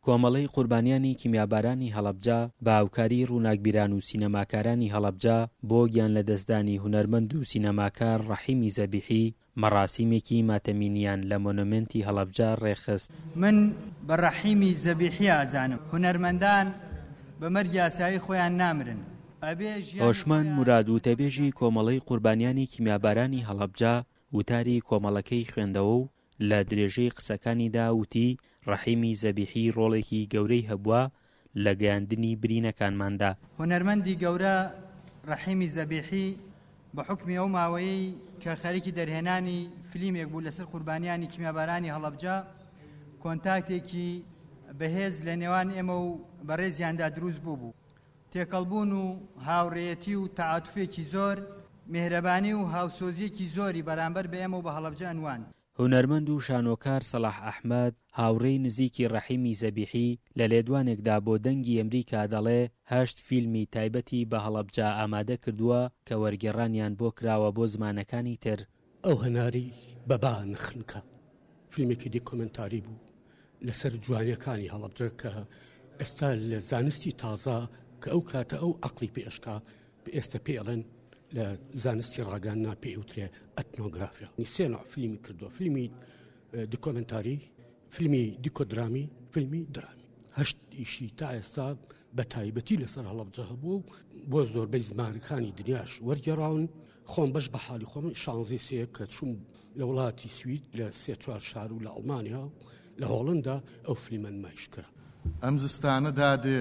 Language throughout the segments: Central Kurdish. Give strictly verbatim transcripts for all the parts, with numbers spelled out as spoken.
کۆمەڵەی قوربانیانی کیمیابارانی هەڵەبجە بە هاوکاری ڕووناکبیران و سینەماکارانی هەڵەبجە بۆ گیان لە دەستدانی هونەرمەند و سینەماکار ڕەحیمی زەبیحی مەراسیمێکی ماتەمینیان لە مۆنومنتی هەڵەبجە ڕێخست. من بە ڕەحیمی زەبیحی ئازانم هونەرمەندان بە مەرجی ئاسایی خۆیان نامرن. هۆشمان مراد و تەبێژی کۆمەڵەی قوربانیانی کیمیابارانی هەڵەبجە وتاری کۆمەڵەکەی خوێندەوە و لە درێژەی قسەکانیدا وتی ڕەحیمی زەبیحی ڕۆڵێکی گەورەی هەبووە لە گەیاندنی برینەکانماندا. هونەرمەندی گەورە ڕەحیمی زەبیحی بە حکمی ئەو ماوەیەی کە خەریکی دەرهێنانی فیلمێک بوو لەسەر قوربانیانی کیمیابارانی هەڵەبجە کۆنتاکتێکی بەهێز لە نێوان ئێمە و بەڕێزیاندا دروست بوو بوو. تێکەڵبوون و هاوڕێیەتی و تەعاتوفێکی زۆر، میهرەبانی و هاوسۆزیەکی زۆری بەرامبەر بە ئێمە و بە هەڵەبجە ئەنوان. هونەرمەند و شانۆکار سەلاح ئەحمەد هاوڕێی نزیکی ڕەحیمی زەبیحی لە لێدوانێکدا بۆ دەنگی ئەمریکا دەڵێ هەشت فیلمی تایبەتی بە هەڵەبجە ئامادە کردووە کە وەرگێڕانیان بۆ کراوە بۆ زمانەکانی تر. ئەو هەناری بەبا نەخنکە فیلمێکی دیکۆمنتاری بوو لەسەر جوانیەکانی هەڵەبجە کە ئێستا لە زانستی تازە کە ئەو کاتە ئەو عەقڵی پێشکا ئێستا پێڵێن لە زانستی ڕاگەاندنا پێوترێ ئەتنۆگرافیا. سێ نوع فیلمی کردووە: فیلمی دیکۆمنتاری، فیلمی دیکۆدرامی، فیلمی درامی. هەشت ئیشی تا ئێستا بە تایبەتی لەسەر هەڵەبجە هەبوو بۆ زۆربەی زمانەکانی دنیاش وەرگێڕاون. خۆم بەش بە حالی خۆم شانزەی سێ کە چوم لە وڵاتی سوید لە سێ چوار شار و لە ئەڵمانیا و لە هۆڵندا ئەو فیلمە نمایش کرا. ئەم زستانە دادێ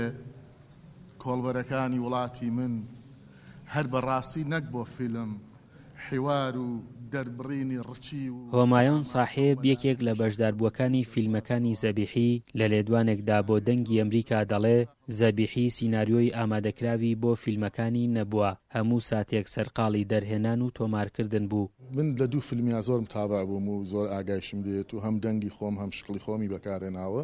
کۆڵبەرەکانی وڵاتی من هەر بەڕاستی نەک بۆ فیلم حیوار و دەربڕینی ڕچی و هۆمایۆن ساحێب یەکێک لە بەشداربووەکانی فیلمەکانی زەبیحی لە لێدوانێکدا بۆ دەنگی ئەمریکا دەڵێ زەبیحی سیناریۆی ئامادەکراوی بۆ فیلمەکانی نەبووە، هەموو ساتێک سەرقاڵی دەرهێنان و تۆمارکردن بوو. من لە دوو فیلمیا زۆر متابع بووم و زۆر ئاگایشم دێت و هەم دەنگی خۆم هەم شقلی خۆمی بەکارهێناوە.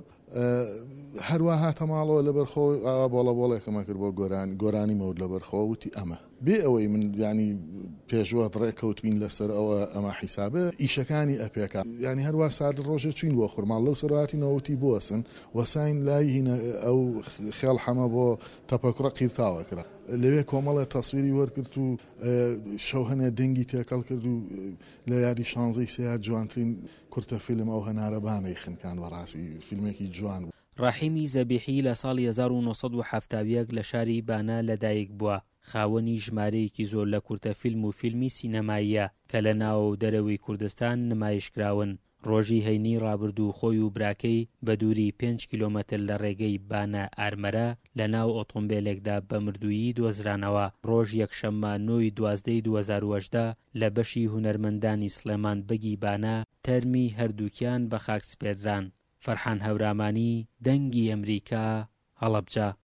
هەروە هاتە ماڵەوە لەبەرخۆ ئاوا بۆڵە بۆڵێکەمە کرد بۆ گۆرانی گۆرانی مەود لەبەرخۆ وتی ئەمە بێ ئەوەی من ینی پێشوە ڕێکەوتبین لەسەر ئەوە ئەمە حیسابە ئیشەکانی ئەپێکا ینی هەروە سادر ڕۆژە چوین بۆ خوڕمان لەو سەرواتی نەوتی بۆسن وەساین لای هینە ئەو خێڵ حەمە بۆ تەپەکوڕە قیرتاوە کرا لەوێ کۆمەڵە تەسویری وەرگرت و شەو هەنێ دەنگی تێکەڵ کرد و لە یادی شانزەی سێات جوانترین کورتە فیلم ئەو هەنارەبانەی خنکان بەڕاستی فیلمێکی جوان بوو. ڕەحیمی زەبیحی لە ساڵی هەزار و نۆسەد و هەفتاد و یەک لە شاری بانا لەدایک بووە. خاوەنی ژمارەیەکی زۆر لە کورتە فیلم و فیلمی سینەماییە کە لە ناو و دەرەوەی کوردستان نمایشکراون. ڕۆژی هەینی ڕابردوو خۆی و براکەی بە دووری پێنج کیلۆمەتر لە ڕێگەی بانە ئارمەرە لە ناو ئۆتۆمبیلێکدا بە مردویی دۆزرانەوە. ڕۆژ یەکشەممە نۆی دوازدەی دوو هەزار و هەژدە لە بەشی هونەرمەندانی سلێمان بەگی بانە تەرمی هەردووکیان بە خاک سپێردران. فەرحان هەورامانی، دەنگی ئەمریکا، هەڵەبجە.